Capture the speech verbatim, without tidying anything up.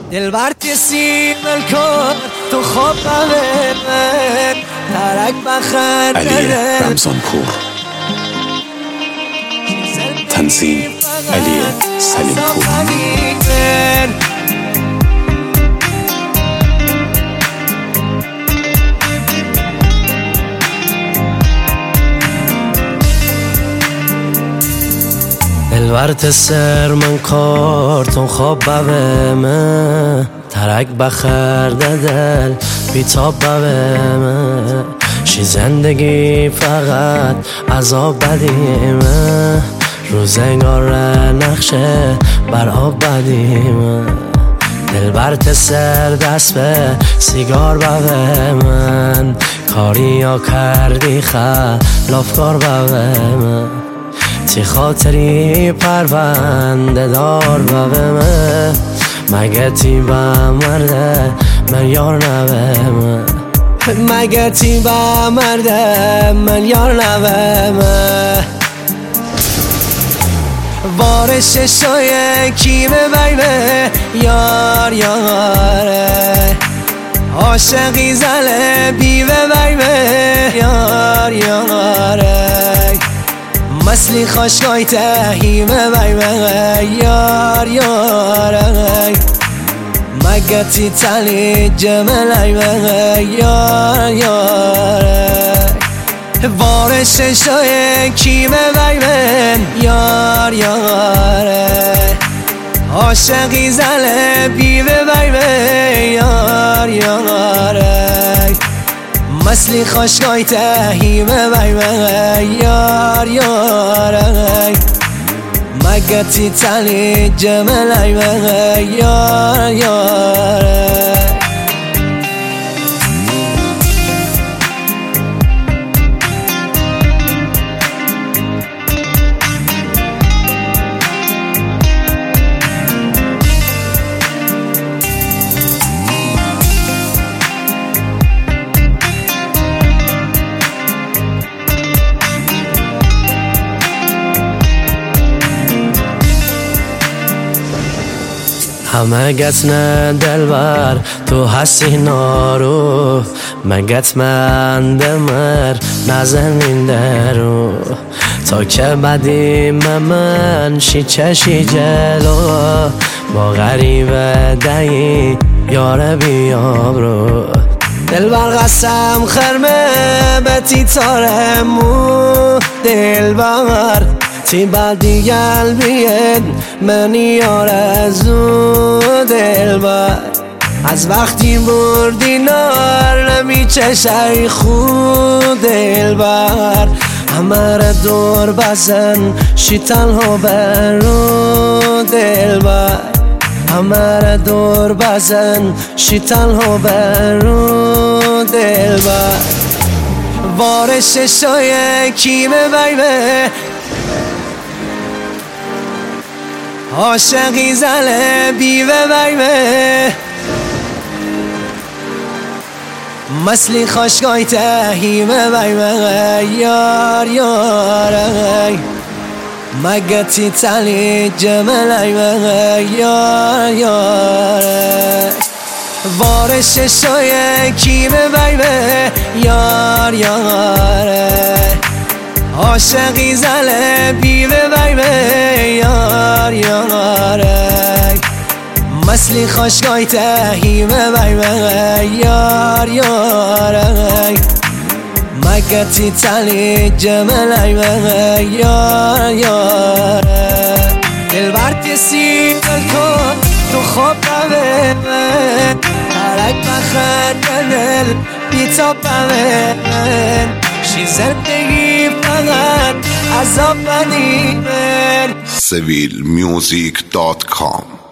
دلبر تسیمل کن تو خواب من ترک بخر علی رمضانپور، تنظیم علی سلیمپور. دلبر تسر من کارتون خواب ببمه ترک بخرده دل بیتاب ببمه شی زندگی فقط عذاب بدیمه روزگار نقشه بر آب بدیمه دلبر تسر دست به سیگار ببمن کاری یا کردی خلافکار ببمه تی خاطری پرونده دار ببمه مگه تی با مرده من یار نبمه مگه تی با مرده من یار نبمه بارش شای کی ببیمه یار یاره عاشقی زله بی ببیمه یار یاره مسلی خشکای تهیمه بیمه یار یاره مگه تی تلی جملیمه یار یاره بارش شای کیمه بیمه یار یاره عاشقی زله بیوه بیمه یار یاره مسلی خشکای تهیمه بیمه یار یاره مگه تی تلی جملیمه یار یاره همه گت نه دلبر تو هستی نارو مگت من دمر نزنین درو تا که بدیم من شی چشی جلو با غریبه دهی یاره بیاب رو دلبر قسم خرمه به تی تارمو دلبر تی بلدی قلبیت من یارزو دلبر از وقتی بردی نار نمی چشای خود دلبر همه را دور بزن شی تنها برو دلبر همه را دور بزن شی تنها برو دلبر بارش شای کیمه بیمه عاشقی زله بیوه بیمه مسلی خشکای تهیمه بیمه یار یاره مگه تی تلی جملیمه یار یاره بارش شای کیمه بیمه یار یاره عاشقی زله بیوه بیمه یار یاره مسلی خشکای تهیمه بیمه یار یاره مگه تی تلی جملیمه یار یاره دلبر تسیمل کن تو خواب ببمه ترک بخر دل بیتاب ببمه شی زندگی فقط عذاب بدیمه سویل میوزیک دات کام